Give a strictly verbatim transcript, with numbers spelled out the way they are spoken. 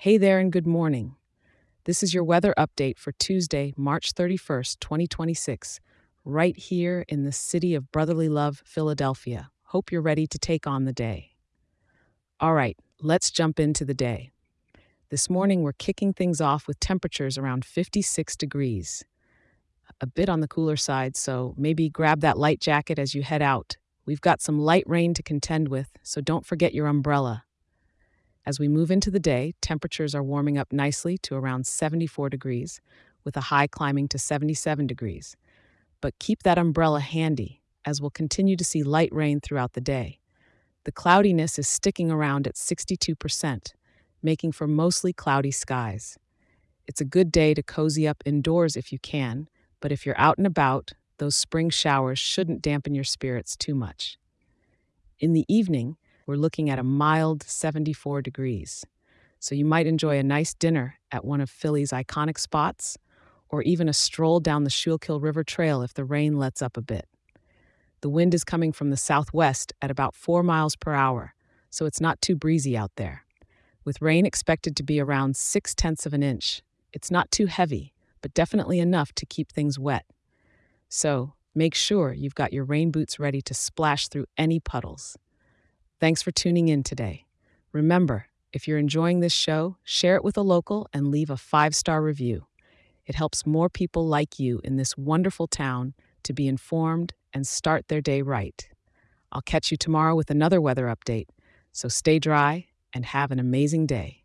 Hey there and good morning. This is your weather update for Tuesday, March thirty-first, twenty twenty-six, right here in the city of brotherly love, Philadelphia. Hope you're ready to take on the day. All right, let's jump into the day. This morning, we're kicking things off with temperatures around fifty-six degrees, a bit on the cooler side, so maybe grab that light jacket as you head out. We've got some light rain to contend with, so don't forget your umbrella. As we move into the day, temperatures are warming up nicely to around seventy-four degrees, with a high climbing to seventy-seven degrees. But keep that umbrella handy, as we'll continue to see light rain throughout the day. The cloudiness is sticking around at sixty-two percent, making for mostly cloudy skies. It's a good day to cozy up indoors if you can, but if you're out and about, those spring showers shouldn't dampen your spirits too much. In the evening, we're looking at a mild seventy-four degrees. So you might enjoy a nice dinner at one of Philly's iconic spots, or even a stroll down the Schuylkill River Trail if the rain lets up a bit. The wind is coming from the southwest at about four miles per hour, so it's not too breezy out there. With rain expected to be around six tenths of an inch, it's not too heavy, but definitely enough to keep things wet. So make sure you've got your rain boots ready to splash through any puddles. Thanks for tuning in today. Remember, if you're enjoying this show, share it with a local and leave a five-star review. It helps more people like you in this wonderful town to be informed and start their day right. I'll catch you tomorrow with another weather update, so stay dry and have an amazing day.